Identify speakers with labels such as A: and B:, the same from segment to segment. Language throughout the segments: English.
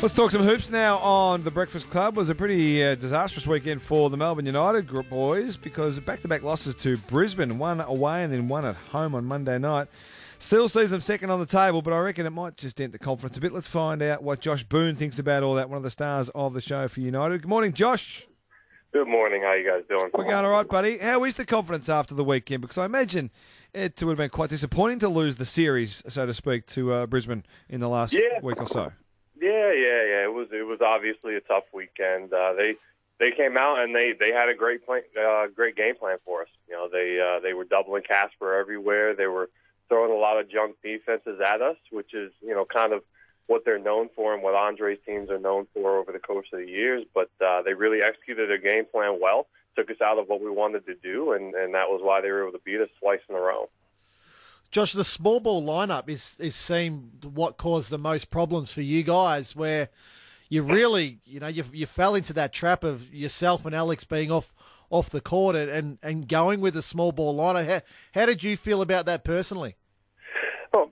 A: Let's talk some hoops now on The Breakfast Club. It was a pretty disastrous weekend for the Melbourne United group boys because back-to-back losses to Brisbane, one away and then one at home on Monday night. Still sees them second on the table, but I reckon it might just dent the conference a bit. Let's find out what Josh Boone thinks about all that, one of the stars of the show for United. Good morning, Josh.
B: Good morning. How you guys doing?
A: We're going all right, buddy. How is the confidence after the weekend? Because I imagine it would have been quite disappointing to lose the series, so to speak, to Brisbane in the last week or so.
B: Yeah. It was obviously a tough weekend. They came out and they had a great game plan for us. You know, they were doubling Casper everywhere. They were throwing a lot of junk defenses at us, which is, you know, kind of what they're known for and what Andre's teams are known for over the course of the years. But they really executed their game plan well, took us out of what we wanted to do, and that was why they were able to beat us twice in a row.
C: Josh, the small ball lineup is seemed what caused the most problems for you guys, where you really, you fell into that trap of yourself and Alex being off the court and going with a small ball lineup. How did you feel about that personally?
B: Well,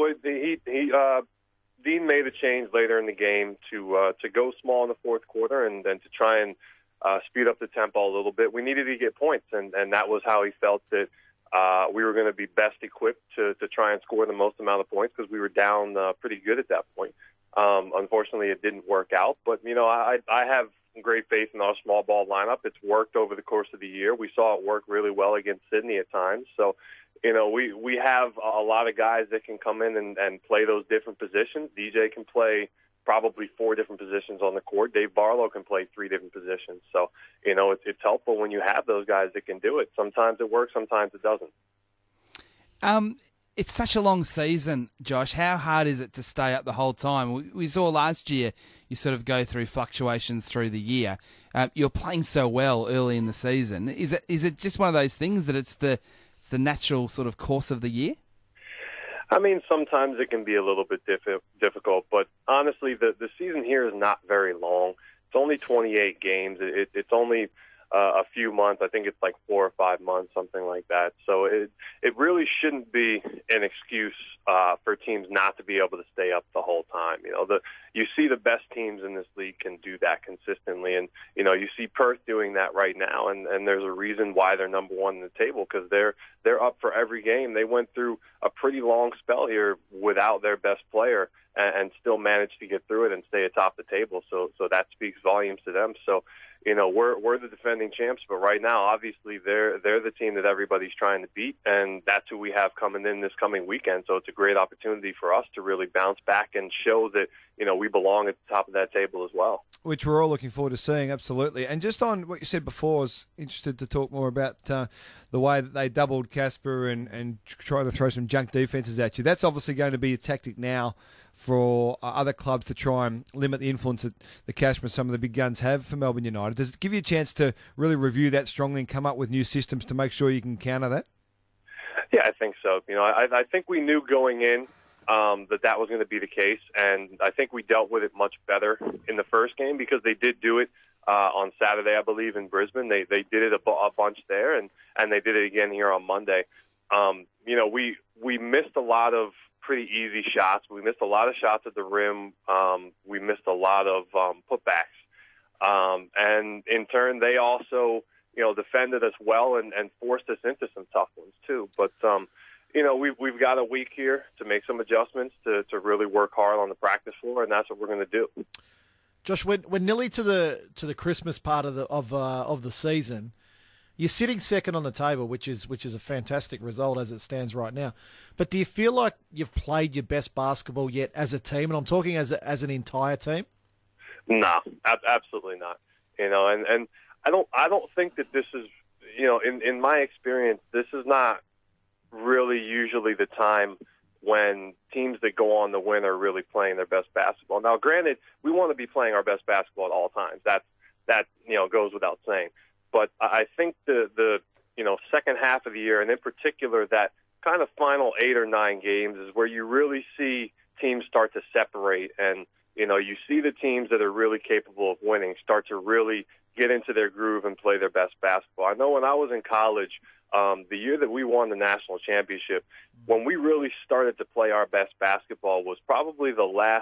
B: Dean made a change later in the game to go small in the fourth quarter and then to try and speed up the tempo a little bit. We needed to get points, and that was how he felt that we were going to be best equipped to try and score the most amount of points because we were down pretty good at that point. Unfortunately, it didn't work out. But, I have great faith in our small ball lineup. It's worked over the course of the year. We saw it work really well against Sydney at times. So, we have a lot of guys that can come in and play those different positions. DJ can play probably 4 different positions on the court. Dave Barlow can play 3 different positions. So, it's helpful when you have those guys that can do it. Sometimes it works, sometimes it doesn't.
D: It's such a long season, Josh. How hard is it to stay up the whole time? We saw last year you sort of go through fluctuations through the year. You're playing so well early in the season. Is it just one of those things that it's the natural sort of course of the year?
B: I mean, sometimes it can be a little bit difficult, but honestly, the season here is not very long. It's only 28 games. It's only a few months. I think it's like 4 or 5 months, something like that. So it really shouldn't be an excuse for teams not to be able to stay up the whole time. You see the best teams in this league can do that consistently, and you see Perth doing that right now, and there's a reason why they're number one in the table because they're up for every game. They went through a pretty long spell here without their best player and still managed to get through it and stay atop the table. So that speaks volumes to them. So we're the defending champs, but right now, obviously, they're the team that everybody's trying to beat, and that's who we have coming in this coming weekend. So it's a great opportunity for us to really bounce back and show that we belong at the top of that table as well.
A: Which we're all looking forward to seeing, absolutely. And just on what you said before, I was interested to talk more about the way that they doubled Casper and try to throw some junk defenses at you. That's obviously going to be a tactic now for other clubs to try and limit the influence that the Casper and some of the big guns have for Melbourne United. Does it give you a chance to really review that strongly and come up with new systems to make sure you can counter that?
B: Yeah, I think so. I think we knew going in that was going to be the case, and I think we dealt with it much better in the first game because they did do it on Saturday, I believe, in Brisbane. They did it a bunch there, and they did it again here on Monday. We missed a lot of pretty easy shots. We missed a lot of shots at the rim. We missed a lot of putbacks. And in turn, they also, defended us well and forced us into some tough ones too. But, we've got a week here to make some adjustments to really work hard on the practice floor, and that's what we're going to do.
C: Josh, we're nearly to the Christmas part of the season. You're sitting second on the table, which is a fantastic result as it stands right now. But do you feel like you've played your best basketball yet as a team? And I'm talking as an entire team.
B: No, absolutely not. And I don't think that this is, in my experience, this is not really usually the time when teams that go on to win are really playing their best basketball. Now, granted, we want to be playing our best basketball at all times. That goes without saying. But I think the second half of the year, and in particular that kind of final 8 or 9 games, is where you really see teams start to separate. And, you see the teams that are really capable of winning start to really get into their groove and play their best basketball. I know when I was in college, the year that we won the national championship, when we really started to play our best basketball was probably the last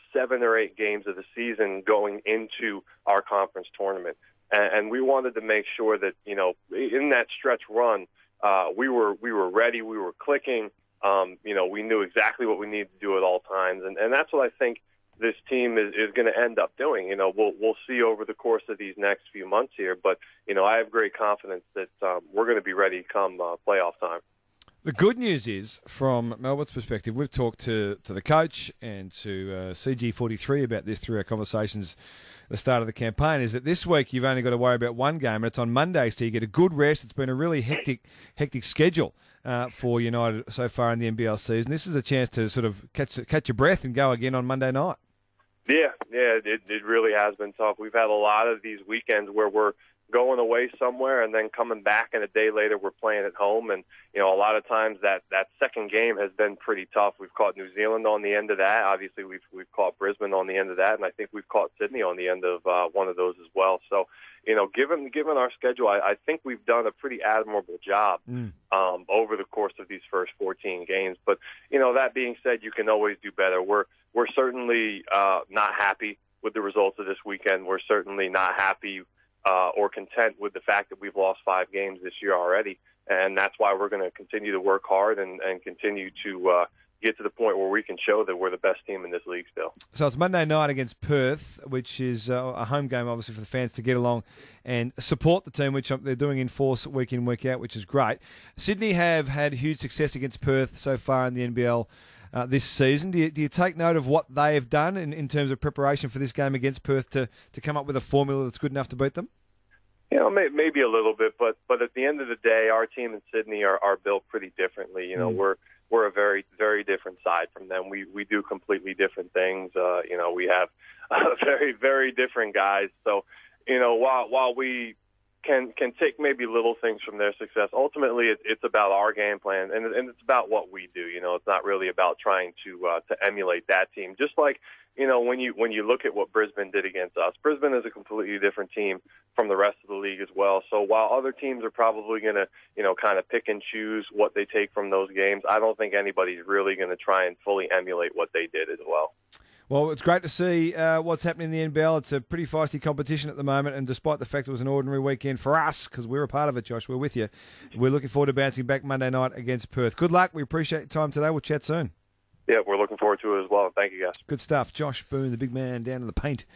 B: 7 or 8 games of the season going into our conference tournament. And we wanted to make sure that, in that stretch run, we were ready, we were clicking, we knew exactly what we needed to do at all times. And that's what I think this team is going to end up doing. We'll see over the course of these next few months here, but, I have great confidence that we're going to be ready come playoff time.
A: The good news is, from Melbourne's perspective, we've talked to the coach and to CG43 about this through our conversations at the start of the campaign, is that this week you've only got to worry about one game, and it's on Monday, so you get a good rest. It's been a really hectic schedule for United so far in the NBL season. This is a chance to sort of catch your breath and go again on Monday night. Yeah,
B: it really has been tough. We've had a lot of these weekends where we're going away somewhere and then coming back, and a day later we're playing at home. And, a lot of times that second game has been pretty tough. We've caught New Zealand on the end of that. Obviously, we've caught Brisbane on the end of that, and I think we've caught Sydney on the end of one of those as well. So, given our schedule, I think we've done a pretty admirable job over the course of these first 14 games. But, that being said, you can always do better. We're certainly not happy with the results of this weekend. We're certainly not happy or content with the fact that we've lost 5 games this year already. And that's why we're going to continue to work hard and continue to get to the point where we can show that we're the best team in this league still.
A: So it's Monday night against Perth, which is a home game, obviously, for the fans to get along and support the team, which they're doing in force week in, week out, which is great. Sydney have had huge success against Perth so far in the NBL this season. Do you take note of what they have done in terms of preparation for this game against Perth to come up with a formula that's good enough to beat them?
B: Maybe a little bit, but at the end of the day, our team in Sydney are built pretty differently. We're a very, very different side from them. We do completely different things. We have very, very different guys. So, while we can take maybe little things from their success, ultimately it's about our game plan and it's about what we do. It's not really about trying to emulate that team. Just like, when you look at what Brisbane did against us, Brisbane is a completely different team from the rest of the league as well. So while other teams are probably going to, kind of pick and choose what they take from those games, I don't think anybody's really going to try and fully emulate what they did as well.
A: Well, it's great to see what's happening in the NBL. It's a pretty feisty competition at the moment, and despite the fact it was an ordinary weekend for us, because we're a part of it, Josh, we're with you, we're looking forward to bouncing back Monday night against Perth. Good luck. We appreciate your time today. We'll chat soon.
B: Yeah, we're looking forward to it as well. Thank you, guys.
A: Good stuff. Josh Boone, the big man down in the paint.